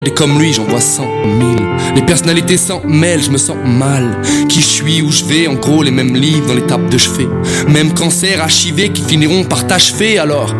Et comme lui, j'en vois 100 000. Les personnalités s'en mêlent, je me sens mal. Qui je suis, où je vais, en gros les mêmes livres dans l'étape de chevet. Même cancer archivé qui finiront par t'achever. Alors,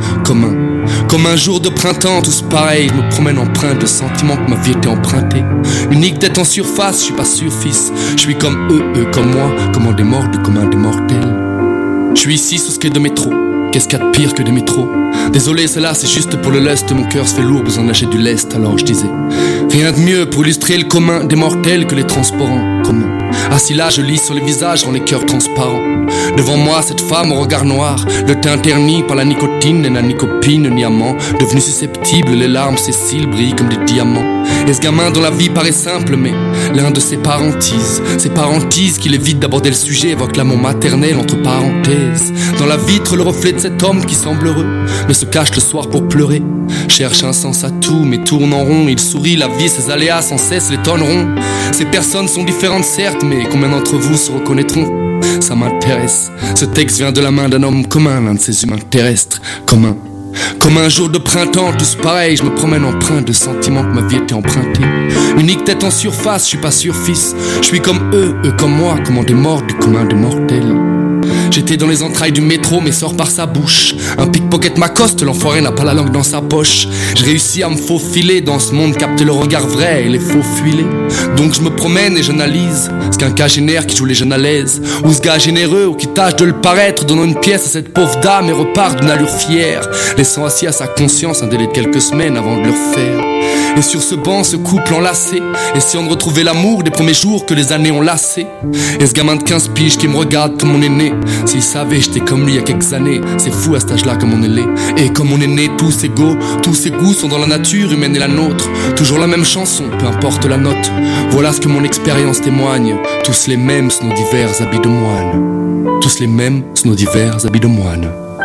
comme un jour de printemps, tous pareils. Je me promène empreinte de sentiments que ma vie était empruntée. Unique tête en surface, je suis pas sûr fils. Je suis comme eux comme moi. Comment des morts du commun des mortels. Je suis ici sous ce quai de métro. Qu'est-ce qu'il y a de pire que des métros? Désolé, cela c'est juste pour le lust. Mon cœur se fait lourd, besoin d'acheter du lest. Alors je disais, rien de mieux pour illustrer le commun des mortels que les transports en commun. Assis là, je lis sur les visages, rend les cœurs transparents. Devant moi, cette femme au regard noir, le teint terni par la nicotine, n'a ni copine ni amant. Devenu susceptible, les larmes, ses cils brillent comme des diamants. Et ce gamin dont la vie paraît simple, mais l'un de ses parentises qu'il évite d'aborder le sujet, évoque l'amour maternel entre parenthèses. Dans la vitre, le reflet de cet homme qui semble heureux, mais se cache le soir pour pleurer. Cherche un sens à tout, mais tourne en rond. Il sourit, la vie, ses aléas sans cesse l'étonneront. Ces personnes sont différentes certes, mais combien d'entre vous se reconnaîtront? Ça m'intéresse. Ce texte vient de la main d'un homme commun, l'un de ces humains terrestres communs. Comme un jour de printemps, tous pareils, je me promène empreint de sentiments que ma vie était empruntée. Unique tête en surface, je suis pas sûr fils. Je suis comme eux comme moi, comment des morts du commun des mortels. J'étais dans les entrailles du métro, mais sort par sa bouche. Un pickpocket m'accoste, l'enfoiré n'a pas la langue dans sa poche. J'ai réussi à me faufiler dans ce monde, capter le regard vrai et les faux fuilés. Donc je me promène et j'analyse ce qu'un cas génère qui joue les jeunes à l'aise. Ou ce gars généreux ou qui tâche de le paraître, donnant une pièce à cette pauvre dame et repart d'une allure fière, laissant assis à sa conscience un délai de quelques semaines avant de le refaire. Et sur ce banc, ce couple enlacé, essayant de retrouver l'amour des premiers jours que les années ont lassé. Et ce gamin de 15 piges qui me regarde comme mon aîné, s'il savait j'étais comme lui il y a quelques années. C'est fou à cet âge-là comme on est laid. Et comme on est né tous égaux, tous ses goûts sont dans la nature humaine et la nôtre. Toujours la même chanson, peu importe la note. Voilà ce que mon expérience témoigne. Tous les mêmes sous nos divers habits de moine. Tous les mêmes sous nos divers habits de moine.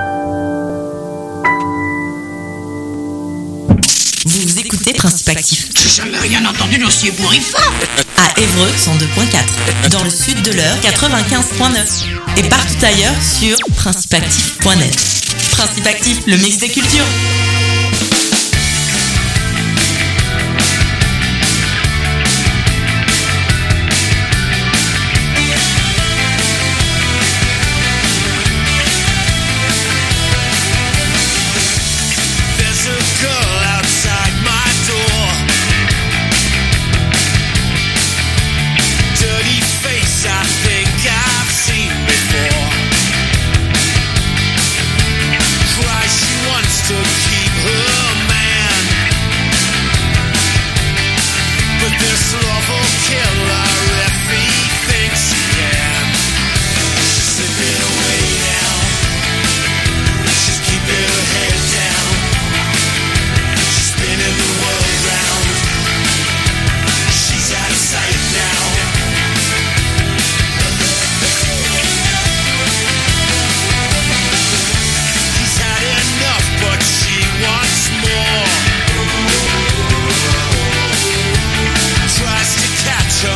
Vous écoutez Principe Actif. J'ai jamais rien entendu d'aussi ébouriffant. À Évreux 102.4, dans le sud de l'Eure 95.9 et partout ailleurs sur principeactif.net. Principe Actif, le mix des cultures. Tries to catch up.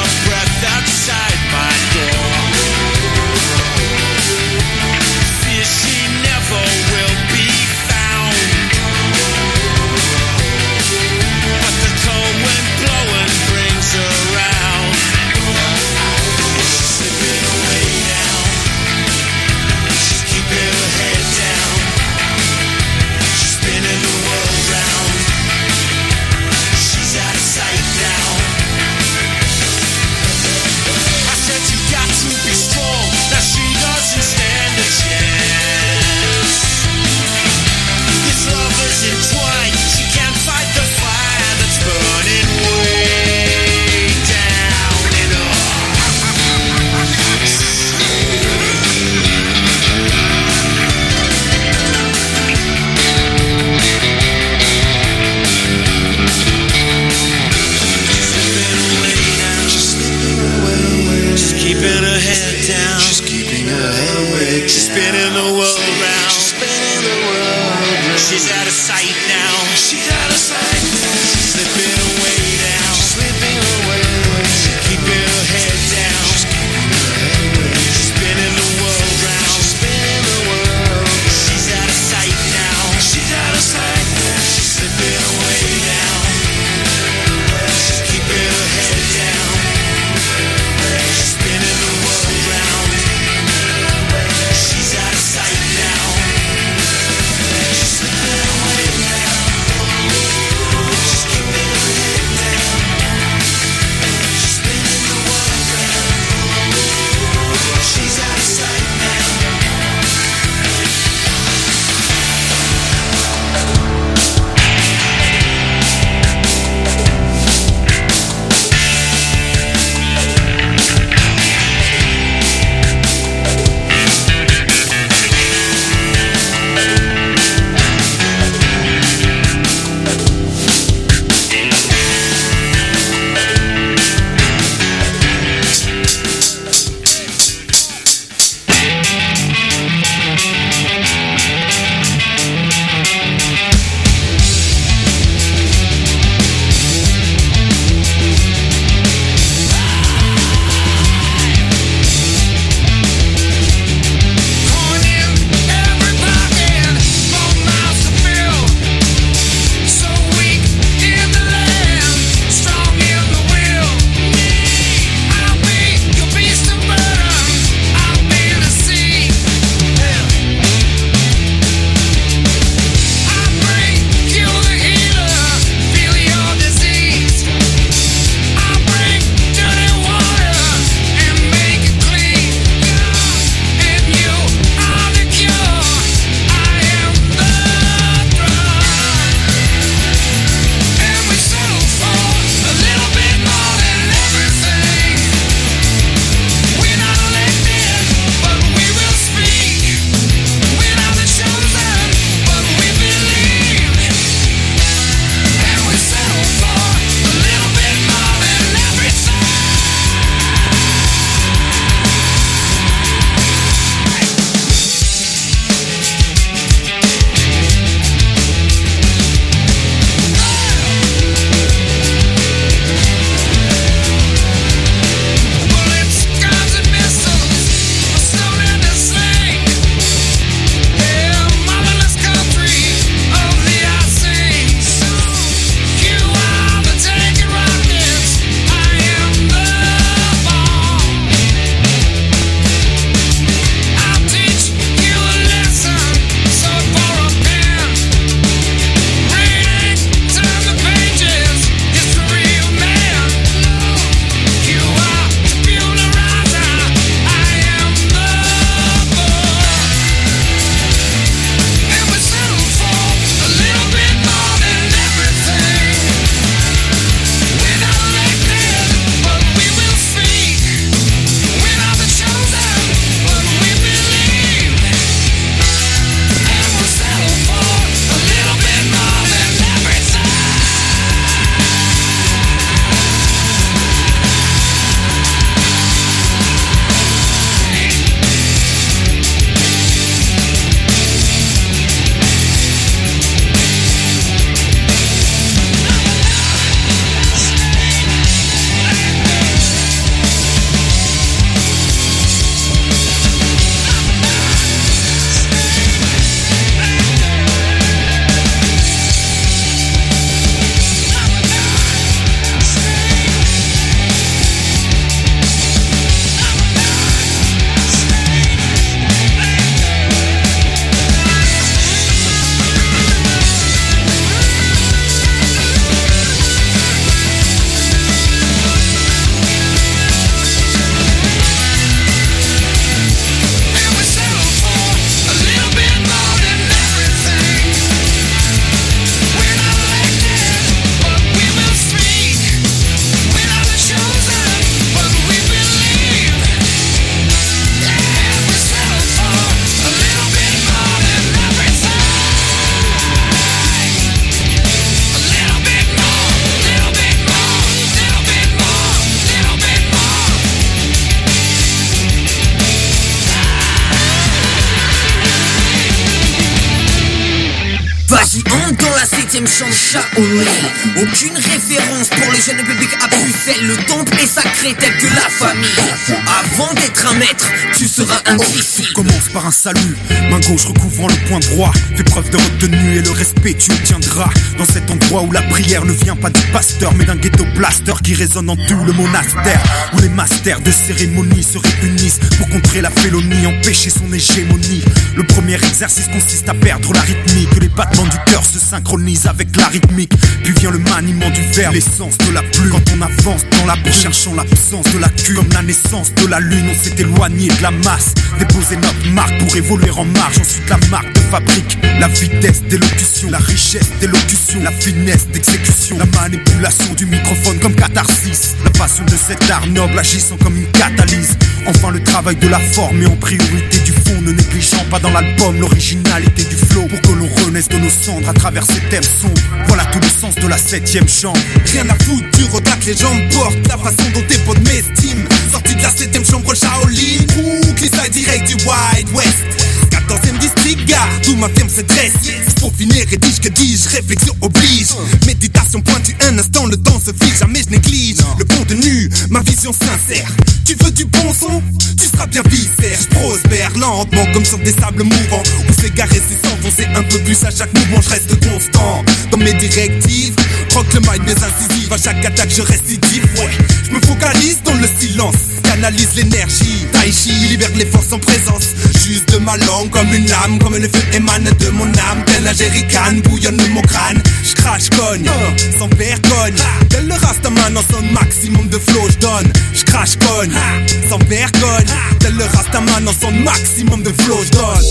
7ème chant de Shaolin. Aucune référence pour le jeune public à Bruxelles. Le temple est sacré tel que la famille. Avant d'être un maître, tu seras un disciple. Commence par un salut, main gauche recouvrant le poing droit. Fais preuve de retenue et le respect tu obtiendras. Dans cet endroit où la prière ne vient pas du pasteur, mais d'un ghetto blaster qui résonne en tout le monastère. Où les masters de cérémonie se réunissent pour contrer la félonie, empêcher son hégémonie. Le premier exercice consiste à perdre la rythmique. Les battements du cœur se synchronisent avec la rythmique. Puis vient le maniement du verbe, l'essence de la plume. Quand on avance dans la brume, cherchant l'absence de la cul. Comme la naissance de la lune, on s'est éloigné de la masse. Déposer notre marque pour évoluer en marge. Ensuite la marque de fabrique, la vitesse d'élocution, la richesse d'élocution, la finesse d'exécution, la manipulation du microphone comme catharsis. La passion de cet art noble agissant comme une catalyse. Enfin le travail de la forme et en priorité du fond, ne négligeant pas dans l'album l'originalité du flow. Pour que l'on renaisse de nos cendres à travers ces thèmes sombres. Voilà tout le sens de la 7ème chambre. Rien à foutre du regard que les gens portent, la façon dont tes potes m'estiment. Sorti de la 7ème chambre Shaolin, ou glissade direct du Wild West. 14ème district, gars, d'où ma firme se dresse. Pour finir, rédige, que dis-je, réflexion oblige. Méditation pointue, un instant, le temps se fige. Jamais je néglige le contenu, ma vision sincère. Tu veux du bon son, tu seras bien viscère. Je prospère lentement comme sur des sables mouvants. On s'égarer, c'est s'enfoncer un peu plus à chaque mouvement. Je reste constant dans mes directives. Rock le mind, mes incisives. À chaque attaque, je récidive. Ouais, je me focalise dans le silence. Canalise l'énergie. Tai Chi libère les forces en présence. Juste de ma langue comme une lame. Comme le feu émane de mon âme. Tel la jerrycan bouillonne mon crâne. Je crache, cogne, sans vergogne. Tel le Rastaman en son maximum de flow. Je donne, je crache, cogne, sans vergogne. Tel le Rastaman en son maximum de flow. Je donne.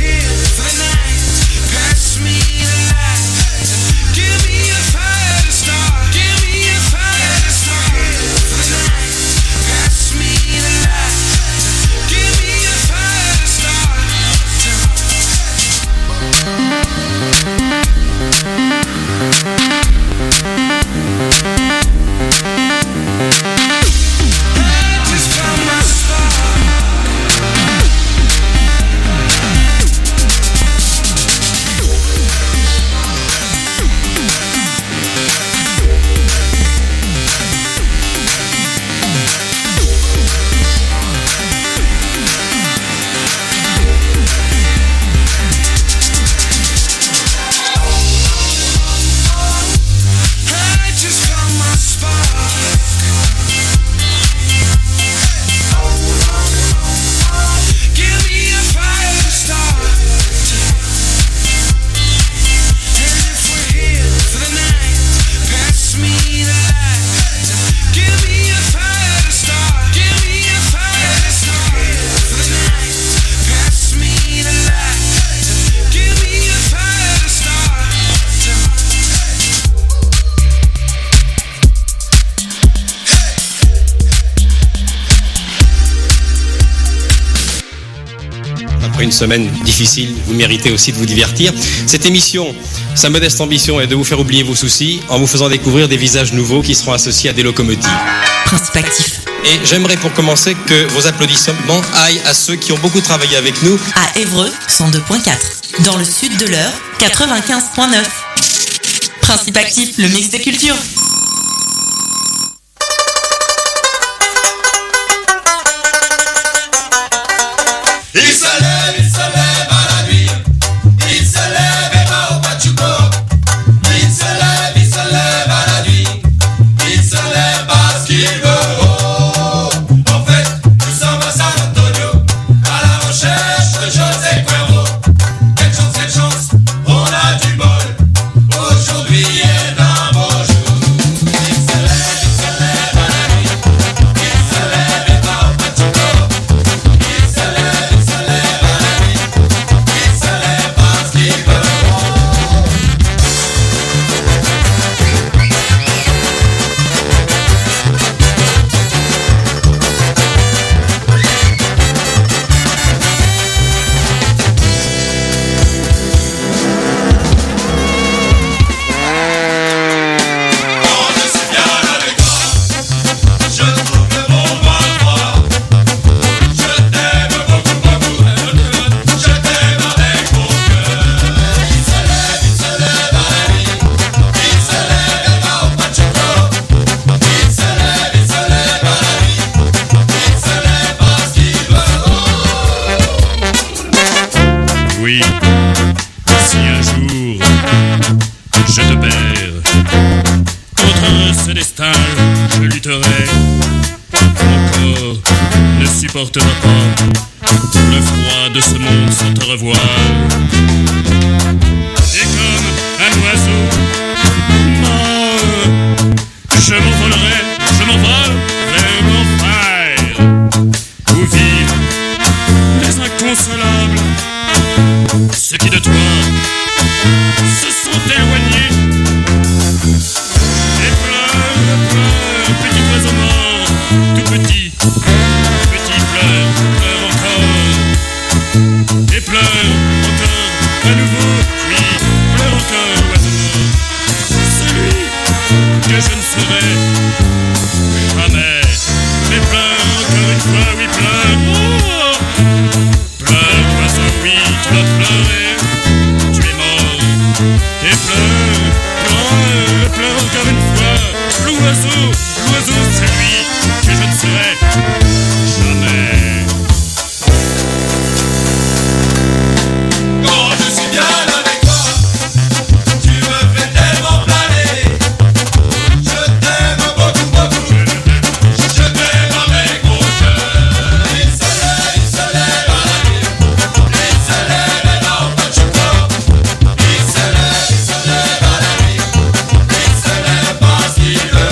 Give me a fire to start. après une semaine difficile, vous méritez aussi de vous divertir. Cette émission, sa modeste ambition est de vous faire oublier vos soucis en vous faisant découvrir des visages nouveaux qui seront associés à des locomotives. Principe actif. Et j'aimerais pour commencer que vos applaudissements aillent à ceux qui ont beaucoup travaillé avec nous. À Évreux, 102.4. Dans le sud de l'Eure, 95.9. Principe actif, le mix des cultures. Il se lève à la nuit. Il se lève et va au Pachuco. Il se lève à la nuit. Il se lève parce qu'il veut. Oh, en fait, nous sommes à San Antonio, à la recherche de José Cuervo. Quelle chance, on a du bol. Aujourd'hui est un beau jour. Il se lève à la nuit. Il se lève et va au Pachuco. Il se lève à la nuit. Il se lève parce qu'il veut. Quand je suis bien avec toi, je trouve le monde moins froid. Je t'aime beaucoup, je t'aime avec mon cœur. Il se lève à la nuit. Il se lève et va au Pachuco. Il se lève à la nuit. Il se lève parce qu'il veut. Oui, si un jour je te perds, contre ce destin je lutterai. Mon corps ne supportera pas le froid de ce monde sans te revoir. Et comme un oiseau mort, je m'envole vers l'enfer, où vivent les inconsolables, ceux qui de toi se sont éloignés. Et pleure, petit oiseau mort, tout petit, pleure encore. Et pleure encore, à nouveau, oui, pleure encore, oiseau mort. Celui que je ne serai jamais. Et pleure encore une fois, oui, pleure. Oh, pleure, oiseau, oui, tu vas pleurer. Tu es mort. Et pleure encore une fois. L'oiseau, c'est lui que je ne serai jamais. Quand je suis bien avec toi, tu me fais tellement planer. Je t'aime beaucoup, je t'aime avec mon cœur. Il se lève à la nuit. Il se lève et va au Pachuco. Il se lève à la nuit. Il se lève parce qu'il veut.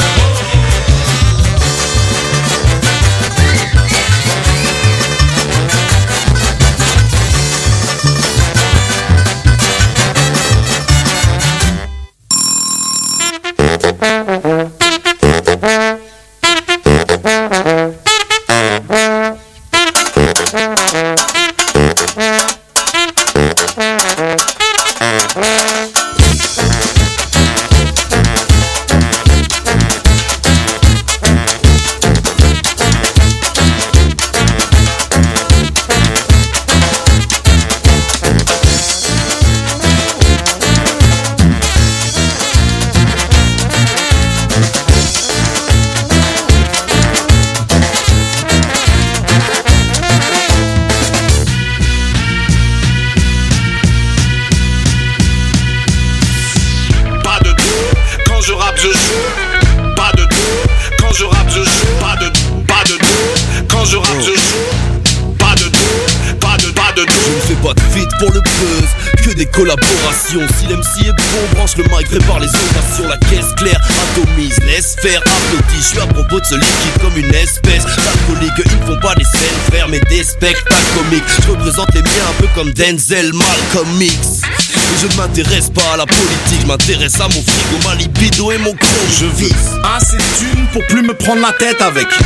Pour le buzz, que des collaborations. Si l'MC est bon, branche le mic, prépare les ovations. La caisse claire, atomise, laisse faire, applaudis. Je suis à propos de ce liquide comme une espèce d'alcoolique. Ils ne font pas des scènes frères, mais des spectacles comiques. Je représente les miens un peu comme Denzel, Malcolm X. Et je ne m'intéresse pas à la politique, je m'intéresse à mon frigo, ma libido et mon chrome. Je vise assez de thunes pour plus me prendre la tête avec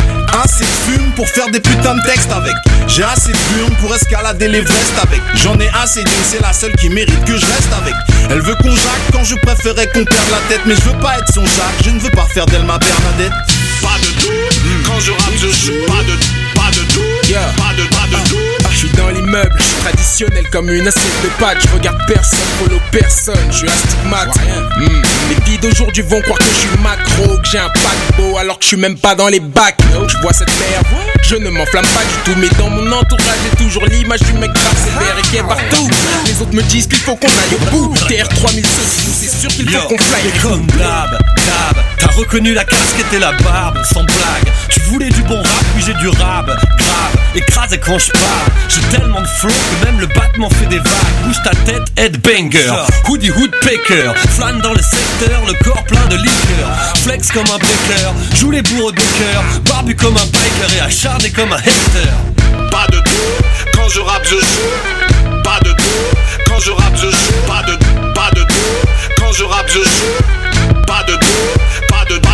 assez de fume pour faire des putains de textes avec. J'ai assez de plumes pour escalader l'Everest avec. J'en ai assez d'une, c'est la seule qui mérite que je reste avec. Elle veut qu'on jacque quand je préférais qu'on perde la tête. Mais je veux pas être son Jacques, je ne veux pas faire d'elle ma Bernadette. Pas de doute, quand je rappe je joue. Pas de doute, pas de doute. Je suis dans l'immeuble, je suis traditionnel comme une assiette de pâtes. Je regarde personne, follow personne, je suis astigmate. Les filles d'aujourd'hui vont croire que je suis macro, que j'ai un paquebot alors que je suis même pas dans les bacs. Je vois cette merde, je ne m'enflamme pas du tout. Mais dans mon entourage j'ai toujours l'image du mec grave sévère et qui est partout. Les autres me disent qu'il faut qu'on aille au bout. TR3000 c'est sûr qu'il faut qu'on fly. Et comme d'hab, t'as reconnu la casquette et la barbe, sans blague. Tu voulais du bon rap, puis j'ai du rap, grave, écrasé quand je parle. J'ai tellement de flow que même le battement fait des vagues. Bouge ta tête, headbanger, hoodie woodpecker. Flâne dans le secteur, le corps plein de liqueur. Flex comme un breaker, joue les bourreaux de cœur. Barbu comme un biker et acharné comme un hater. Pas de doute, quand je rappe je joue. Pas de doute, quand je rappe je joue. Pas de doute, quand je rappe je joue. Pas de doute, pas de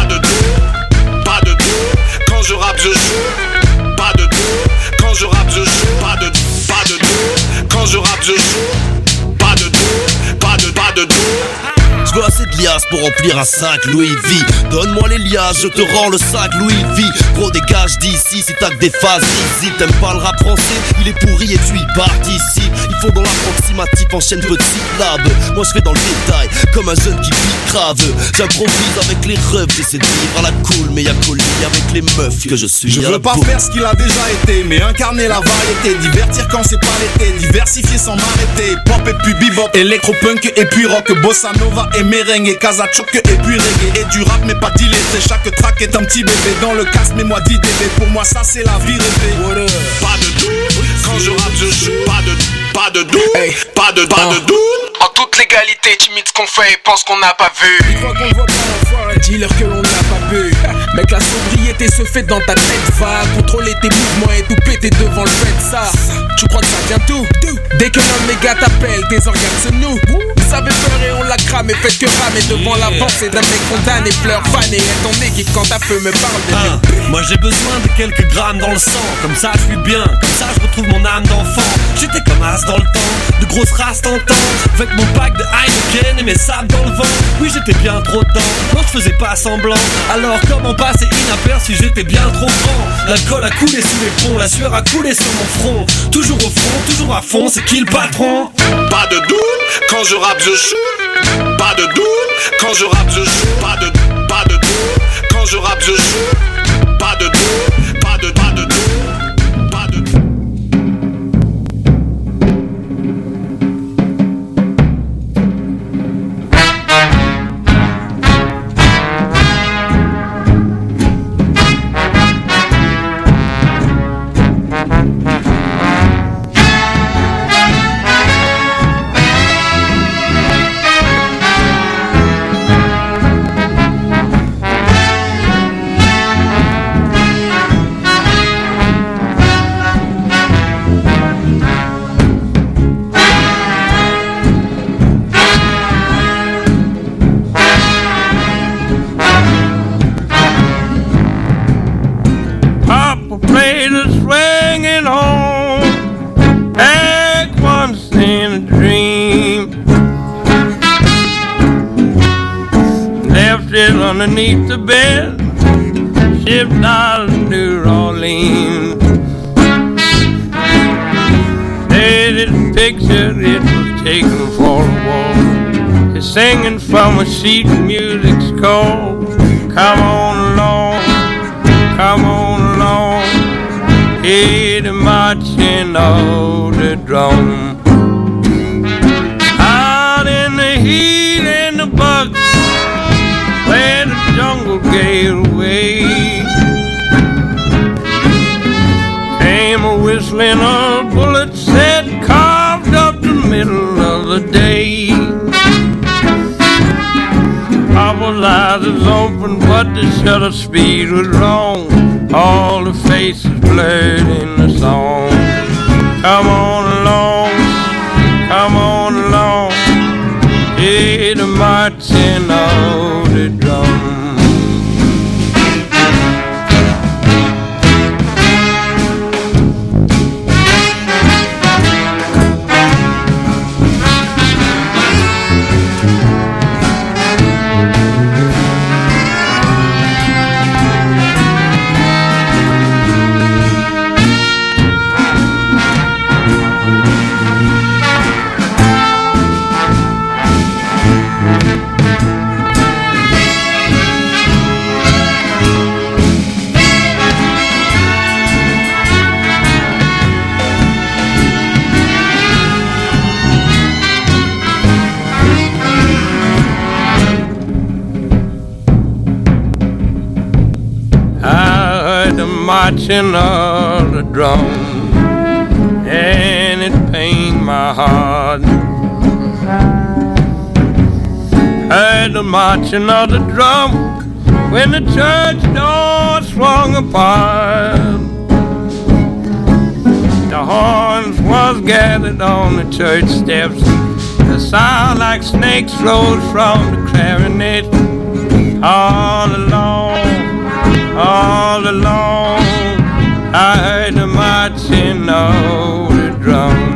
doute. Pas de doute, quand je rappe je joue. Pas de doute, quand je rappe je joue. Pas de doute, quand je rappe je joue. Pas de doute, pas de doute. Je veux assez de liasses pour remplir un sac Louis V. Donne-moi les liasses, je te rends le sac Louis V. Gros dégage d'ici si t'as que des phases easy. T'aimes pas le rap français, il est pourri et tu y pars d'ici. Il faut dans l'approximatif, enchaîne petite syllabe. Moi je fais dans le détail, comme un jeune qui vit grave. J'improvise avec les refs, j'essaie de vivre à la cool. Mais y'a qu'au lit avec les meufs que je suis. Je veux pas faire ce qu'il a déjà été, mais incarner la variété. Divertir quand c'est pas l'été, diversifier sans m'arrêter. Pop et puis bebop, électropunk et puis rock. Bossa nova et merengue, casachoc et puis reggae. Et du rap mais pas d'illettré, chaque track est un petit bébé. Dans le casque mets-moi 10 dB, pour moi ça c'est la vie rêvée. Pas de doute, quand je rappe je joue. Pas de doute, pas de doute. En toute légalité, timide ce qu'on fait et pense qu'on n'a pas vu. Une fois qu'on voit pas l'enfoiré, dis-leur que l'on n'a pas bu. Mec, la sobriété se fait dans ta tête. Va contrôler tes mouvements et tout péter devant le fait ça. Tu crois que ça vient tout? Dès que l'un de mes gars t'appelle, tes organes se nouent. Vous savez peur et on la crame et faites que ramer devant l'avancée d'un mec condamné. Pleure fan et est ton équipe quand ta feu me parle de moi j'ai besoin de quelques grammes dans le sang. Comme ça je suis bien, comme ça je retrouve mon âme d'enfant. J'étais comme as dans le temps, de grosses races tentant. Avec mon pack de Heineken et mes sables dans le vent. Oui j'étais bien trop dedans, non je faisais pas semblant. Alors comment passer inaperçu, j'étais bien trop grand. L'alcool a coulé sous les ponts, la sueur a coulé sur mon front. Toujours au front, toujours à fond, c'est qui le patron? Pas de doute, quand je rappe je joue. Pas de doute, quand je rappe je joue. Pas de doute, quand je rappe je joue. Pas de doute, pas de doute. Underneath the bed, shipped out of New Orleans. This picture, it was taken for a walk. It's singing from a sheet of music's called. Come on along, come on along. Hear the marching of the drum. Out in the heat and the bugs, where the jungle gave away, came a whistling of bullets that carved up the middle of the day. Our eyes was open, but the shutter speed was wrong. All the faces blurred in the song. Come on along, come on along. Hear the marching of the drum. marching of the drum, and it pained my heart. Heard the marching of the drum when the church door swung apart. The horns was gathered on the church steps. The sound like snakes rose from the clarinet. All along, I heard the marching of the drum.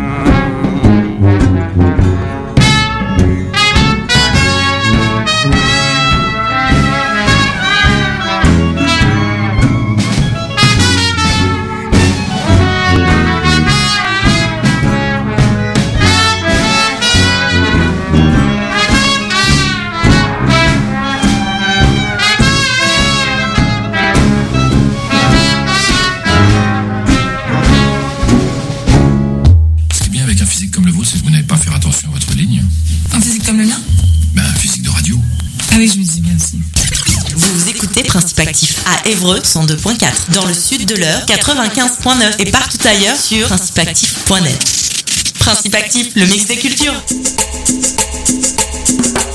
Principe Actif à Évreux 102.4, dans le sud de l'Eure 95.9 et partout ailleurs sur principeactif.net. Principe Actif, le mix des cultures.